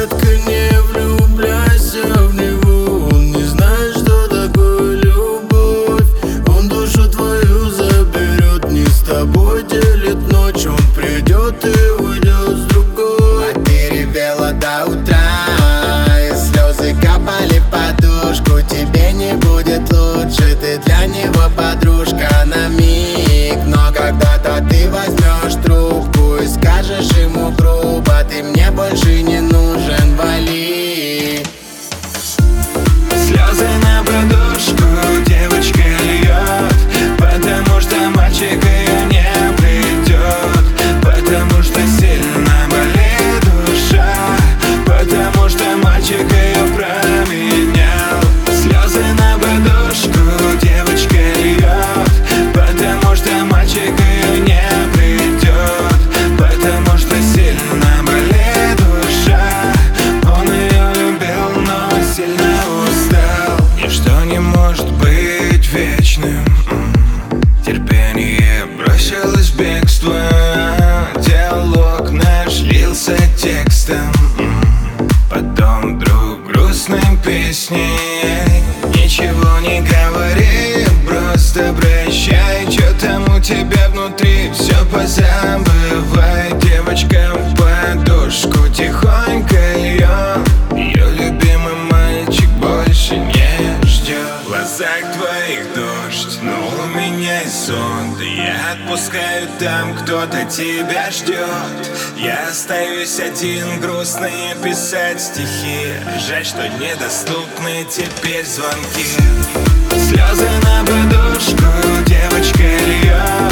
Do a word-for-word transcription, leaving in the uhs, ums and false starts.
детка, не влюбляйся в него. Он не знает, что такое любовь. Он душу твою заберет, не с тобой делит ночь. Он придет и уйдет с другой. А ты ревела до утра, и слезы капали в подушку. Тебе не будет лучше, ты для него подружка на миг. Но когда-то ты возьмешь трубку и скажешь ему грубо: ты мне больше не нужен, вали. Слезы на подушку девочка льет, потому что мальчик ее не придет, потому что сильно болит душа, потому что мальчик ее променял. Слезы на подушку девочка льет, потому что мальчик ее не придет, потому что сильно болит душа. Он ее любил, но сильно устал. Ничто не может быть вечным. Терпение бросилось в бегство. Диалог наш лился текстом, потом вдруг грустной песней. Ничего не говори, просто прощай. Чё там у тебя внутри, все позабывай. Девочка в подушку тихонько льет, ее любимый мальчик больше не ждет. В глазах твоих дождь, но у меня и сон. Да я отпускаю, там кто-то тебя ждет. Я остаюсь один, грустный, писать стихи. Жаль, что недоступны теперь звонки. Слезы на подушку девочка льет,